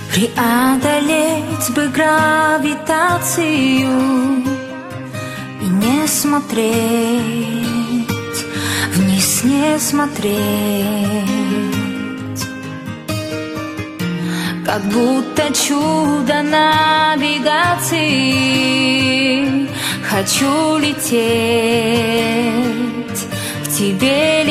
Преодолеть бы гравитацию и не смотреть, вниз не смотреть. Как будто чудо навигации. Хочу лететь, к тебе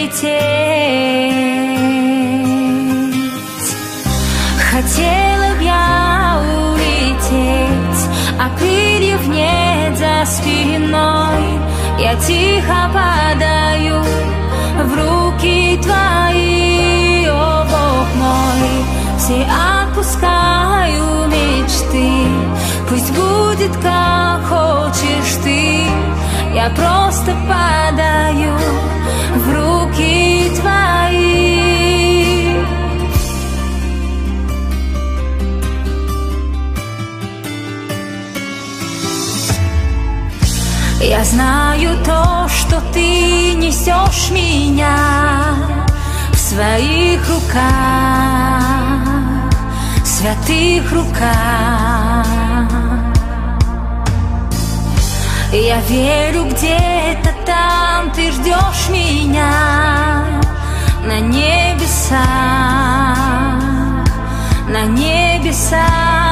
лететь. Хотела б я улететь, а крыльев нет за спиной. Я тихо падаю в руки твои, о Бог мой. Все отпускаю мечты, пусть будет как хочешь ты. Я просто падаю в руки твои. Я знаю то, что ты несешь меня в своих руках, святых руках. Я верю, где-то там ты ждешь меня на небесах, на небесах.